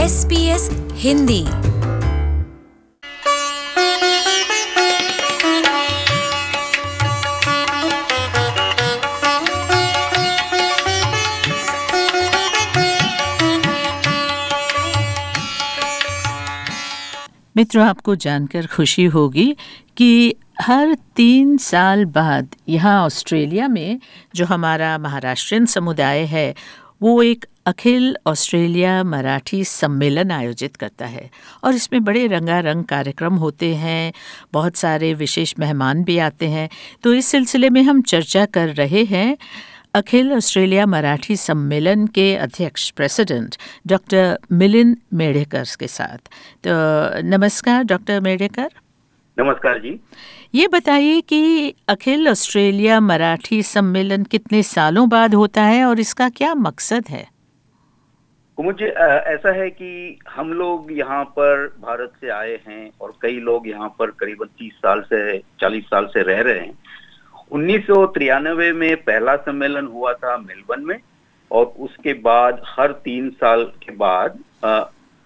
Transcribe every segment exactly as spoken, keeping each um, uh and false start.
S B S Hindi. मित्रों, आपको जानकर खुशी होगी कि हर तीन साल बाद यहाँ ऑस्ट्रेलिया में जो हमारा महाराष्ट्रियन समुदाय है वो एक अखिल ऑस्ट्रेलिया मराठी सम्मेलन आयोजित करता है और इसमें बड़े रंगारंग कार्यक्रम होते हैं, बहुत सारे विशेष मेहमान भी आते हैं। तो इस सिलसिले में हम चर्चा कर रहे हैं अखिल ऑस्ट्रेलिया मराठी सम्मेलन के अध्यक्ष प्रेसिडेंट डॉक्टर मिलिंद मेढ़ेकर के साथ। तो नमस्कार डॉक्टर मेढ़ेकर। नमस्कार जी। ये बताइए कि अखिल ऑस्ट्रेलिया मराठी सम्मेलन कितने सालों बाद होता है और इसका क्या मकसद है? मुझे ऐसा है कि हम लोग यहाँ पर भारत से आए हैं और कई लोग यहाँ पर करीबन तीस साल से चालीस साल से रह रहे हैं। उन्नीस सौ तिरानवे में पहला सम्मेलन हुआ था मेलबर्न में और उसके बाद हर तीन साल के बाद आ,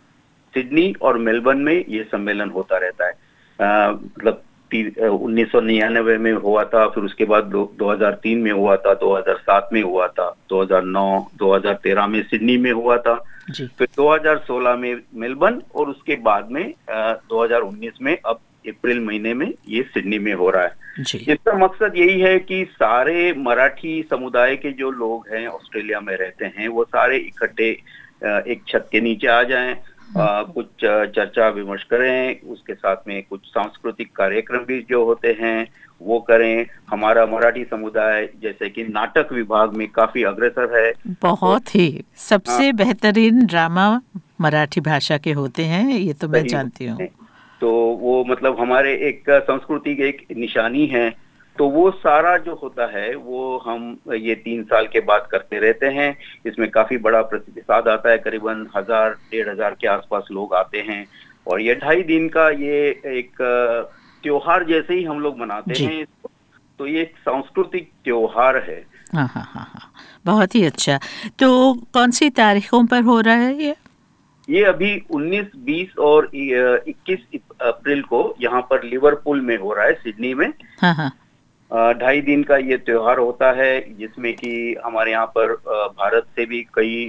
सिडनी और मेलबर्न में ये सम्मेलन होता रहता है। मतलब उन्नीस सौ निन्यानवे में हुआ था, फिर उसके बाद दो हज़ार तीन में हुआ था, दो हज़ार सात में हुआ था, दो हज़ार नौ, दो हज़ार तेरह में सिडनी में हुआ था, फिर दो हज़ार सोलह में मेलबर्न और उसके बाद में आ, दो हज़ार उन्नीस में अब अप्रैल महीने में ये सिडनी में हो रहा है। इसका मकसद यही है कि सारे मराठी समुदाय के जो लोग हैं ऑस्ट्रेलिया में रहते हैं वो सारे इकट्ठे एक छत के नीचे आ जाएं, आ, कुछ चर्चा विमर्श करें, उसके साथ में कुछ सांस्कृतिक कार्यक्रम भी जो होते हैं वो करें। हमारा मराठी समुदाय जैसे कि नाटक विभाग में काफी अग्रसर है। बहुत ही सबसे हाँ, बेहतरीन ड्रामा मराठी भाषा के होते हैं, ये तो मैं जानती हूँ। तो वो मतलब हमारे एक संस्कृति की एक निशानी है। तो वो सारा जो होता है वो हम ये तीन साल के बाद करते रहते हैं। इसमें काफी बड़ा प्रतिसाद आता है, करीबन हजार डेढ़ हजार के आसपास लोग आते हैं और ये ढाई दिन का ये एक त्योहार जैसे ही हम लोग मनाते हैं। तो ये एक सांस्कृतिक त्योहार है। हाँ हाँ हाँ हाँ, बहुत ही अच्छा। तो कौन सी तारीखों पर हो रहा है ये? ये अभी उन्नीस, बीस और इक्कीस अप्रैल को यहाँ पर लिवरपूल में हो रहा है, सिडनी में। हाँ हाँ। ढाई दिन का ये त्योहार होता है जिसमें कि हमारे यहाँ पर भारत से भी कई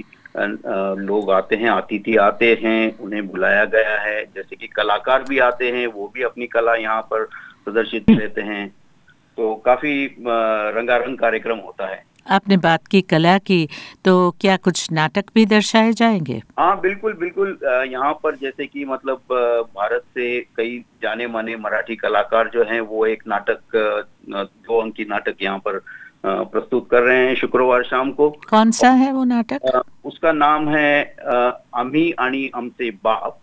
लोग आते हैं, अतिथि आते हैं, उन्हें बुलाया गया है। जैसे कि कलाकार भी आते हैं, वो भी अपनी कला यहाँ पर प्रदर्शित करते हैं। तो काफी रंगारंग कार्यक्रम होता है। आपने बात की कला की, तो क्या कुछ नाटक भी दर्शाए जाएंगे? हाँ बिल्कुल बिल्कुल। यहाँ पर जैसे कि मतलब भारत से कई जाने माने मराठी कलाकार जो हैं वो एक नाटक, दो अंकी नाटक यहाँ पर प्रस्तुत कर रहे हैं शुक्रवार शाम को। कौन सा है वो नाटक? उसका नाम है आम्ही आणि आमचे बाप।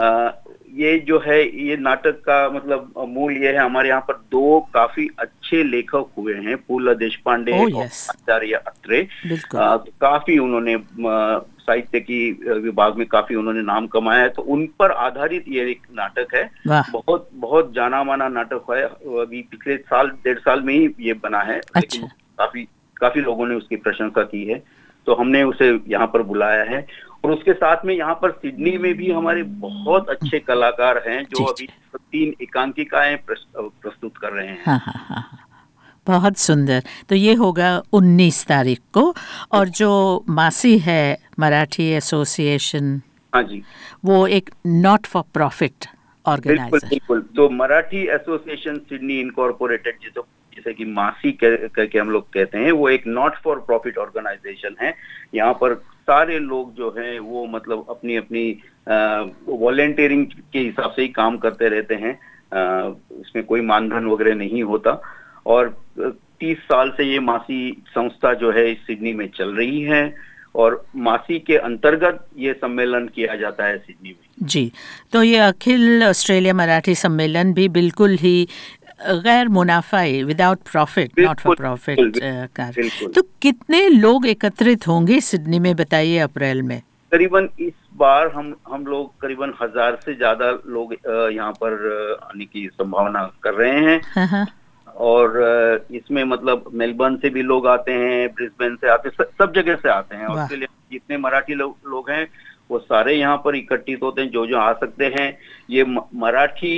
ये जो है ये नाटक का मतलब मूल ये है, हमारे यहाँ पर दो काफी अच्छे लेखक हुए हैं, पु ल देशपांडे oh, और yes. आचार्य अत्रे। काफी उन्होंने साहित्य की विभाग में काफी उन्होंने नाम कमाया है। तो उन पर आधारित ये एक नाटक है। बहुत बहुत जाना माना नाटक है। अभी पिछले साल डेढ़ साल में ही ये बना है। अच्छा। लेकिन काफी काफी लोगों ने उसकी प्रशंसा की है, तो हमने उसे यहाँ पर बुलाया है। और उसके साथ में यहाँ पर सिडनी में भी हमारे बहुत अच्छे कलाकार हैं जो अभी तीन एकांकिकाएं प्रस्तुत कर रहे हैं। हाँ हाँ हाँ, बहुत सुंदर। तो ये होगा उन्नीस तारीख को। और जो मासी है मराठी एसोसिएशन, हाँ जी, वो एक नॉट फॉर प्रॉफिट ऑर्गेनाइजर। बिल्कुल बिल्कुल। तो मराठी एसोसिएशन सिडनी इनकॉर्पोरेटेड जिसे जैसे कि मासी करके हम लोग कहते हैं, वो एक नॉट फॉर प्रॉफिट ऑर्गेनाइजेशन है। यहाँ पर सारे लोग जो हैं वो मतलब अपनी अपनी वॉलंटियरिंग के हिसाब से ही काम करते रहते हैं। आ, इसमें कोई मानधन वगैरह नहीं होता। और तीस साल से ये मासी संस्था जो है सिडनी में चल रही है और मासी के अंतर्गत ये सम्मेलन किया जाता है सिडनी में। जी, तो ये अखिल ऑस्ट्रेलिया मराठी सम्मेलन भी बिल्कुल ही गैर मुनाफाई, without profit, not for profit कार्य। तो कितने लोग एकत्रित होंगे सिडनी में, बताइए अप्रैल में? करीबन इस बार हम हम लोग करीबन हजार से ज्यादा लोग यहाँ पर आने की संभावना कर रहे हैं। हाँ हाँ। और इसमें मतलब मेलबर्न से भी लोग आते हैं, ब्रिस्बेन से आते हैं, सब जगह से आते हैं। ऑस्ट्रेलिया जितने मराठी लोग लोग हैं वो सारे यहाँ पर इकट्ठित होते हैं, जो जो आ सकते हैं। ये मराठी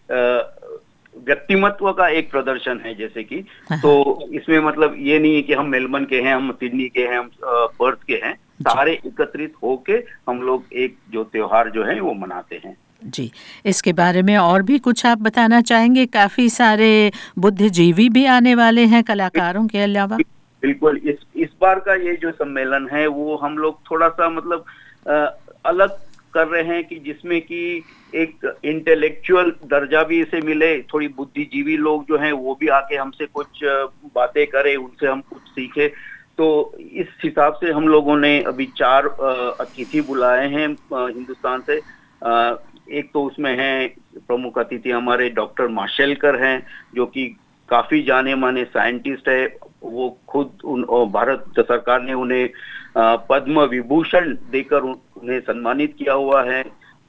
व्यक्तिमत्व का एक प्रदर्शन है जैसे कि, तो इसमें मतलब ये नहीं है कि हम मेलबर्न के हैं, हम सिडनी के हैं, हम पर्थ के हैं, सारे एकत्रित होके हम लोग एक जो त्योहार जो है वो मनाते हैं। जी, इसके बारे में और भी कुछ आप बताना चाहेंगे? काफी सारे बुद्धिजीवी भी आने वाले हैं कलाकारों के अलावा। बिल्कुल, इस इस बार का ये जो सम्मेलन है वो हम लोग थोड़ा सा मतलब आ, अलग कर रहे हैं कि जिसमें कि एक इंटेलेक्चुअल दर्जा भी इसे मिले, थोड़ी बुद्धिजीवी लोग जो हैं वो भी आके हमसे कुछ बातें करें, उनसे हम कुछ सीखे। तो इस हिसाब से हम लोगों ने अभी चार अतिथि बुलाए हैं हिंदुस्तान से। आ, एक तो उसमें है प्रमुख अतिथि हमारे डॉक्टर माशेलकर हैं, जो कि काफी जाने माने साइंटिस्ट है। वो खुद उन भारत सरकार ने उन्हें पद्म विभूषण देकर उन्हें सम्मानित किया हुआ है।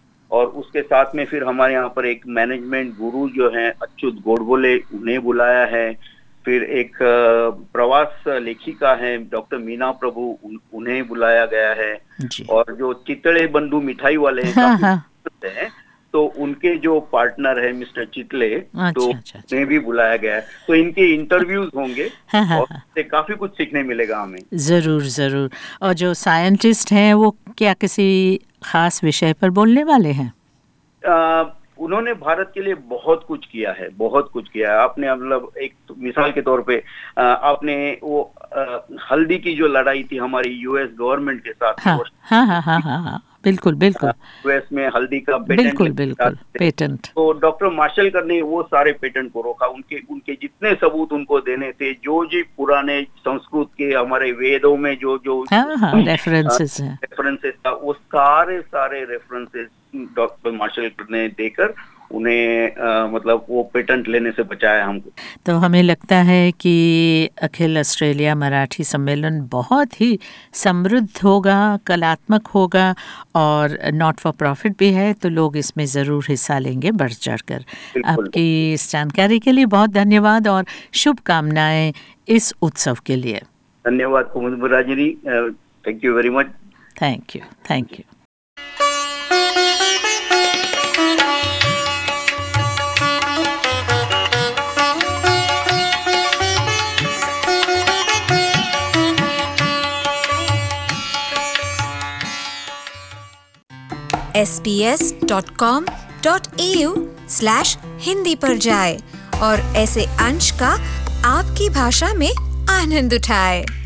और उसके साथ में फिर हमारे यहाँ पर एक मैनेजमेंट गुरु जो हैं अच्युत गोडबोले, उन्हें बुलाया है। फिर एक प्रवास लेखिका है डॉक्टर मीना प्रभु, उन, उन्हें बुलाया गया है। और जो चितले बंधु मिठाई वाले हैं, हाँ, हाँ। हैं तो उनके जो पार्टनर है मिस्टर चितले, अच्छा, तो अच्छा, उन्हें भी बुलाया गया है। तो इनके इंटरव्यूज होंगे, हाँ, हाँ, और हाँ। काफी कुछ सीखने मिलेगा हमें। जरूर जरूर। और जो साइंटिस्ट हैं वो क्या किसी खास विषय पर बोलने वाले हैं? आ, उन्होंने भारत के लिए बहुत कुछ किया है, बहुत कुछ किया है। आपने मतलब एक मिसाल के तौर पे आपने वो आ, हल्दी की जो लड़ाई थी हमारी यूएस गवर्नमेंट के साथ, हाँ, हाँ, हाँ, हाँ, हाँ, हाँ, बिल्कुल बिल्कुल, यूएस में हल्दी का पेटेंट, बिल्कुल बिल्कुल पेटेंट, तो डॉक्टर मार्शल ने वो सारे पेटेंट को रोका। उनके उनके जितने सबूत उनको देने थे, जो जो पुराने संस्कृत के हमारे वेदों में जो जो रेफरेंसेस हैं, रेफरेंसेस था, वो सारे सारे रेफरेंसेस डॉक्टर मार्शल ने देकर उन्हें आ, मतलब वो पेटेंट लेने से बचाया हमको। तो हमें लगता है कि अखिल ऑस्ट्रेलिया मराठी सम्मेलन बहुत ही समृद्ध होगा, कलात्मक होगा और नॉट फॉर प्रॉफिट भी है, तो लोग इसमें ज़रूर हिस्सा लेंगे बढ़ चढ़ कर। आपकी इस जानकारी के लिए बहुत धन्यवाद और शुभकामनाएं इस उत्सव के लिए। धन्यवाद Kumud ji, thank you very much. Thank you, thank you. S B S dot com dot A U slash Hindi पर जाए और ऐसे अंश का आपकी भाषा में आनंद उठाए।